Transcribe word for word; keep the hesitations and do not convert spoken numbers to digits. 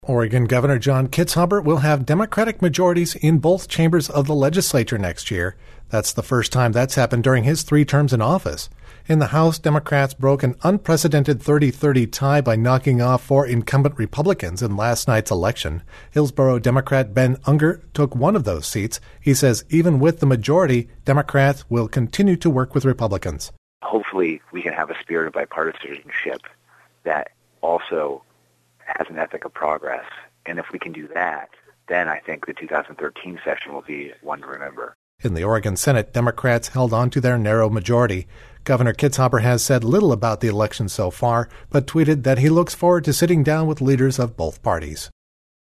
Oregon Governor John Kitzhaber will have Democratic majorities in both chambers of the legislature next year. That's the first time that's happened during his three terms in office. In the House, Democrats broke an unprecedented thirty thirty tie by knocking off four incumbent Republicans in last night's election. Hillsborough Democrat Ben Unger took one of those seats. He says even with the majority, Democrats will continue to work with Republicans. Hopefully we can have a spirit of bipartisanship that also has an ethic of progress. And if we can do that, then I think the two thousand thirteen session will be one to remember. In the Oregon Senate, Democrats held on to their narrow majority. Governor Kitzhaber has said little about the election so far, but tweeted that he looks forward to sitting down with leaders of both parties.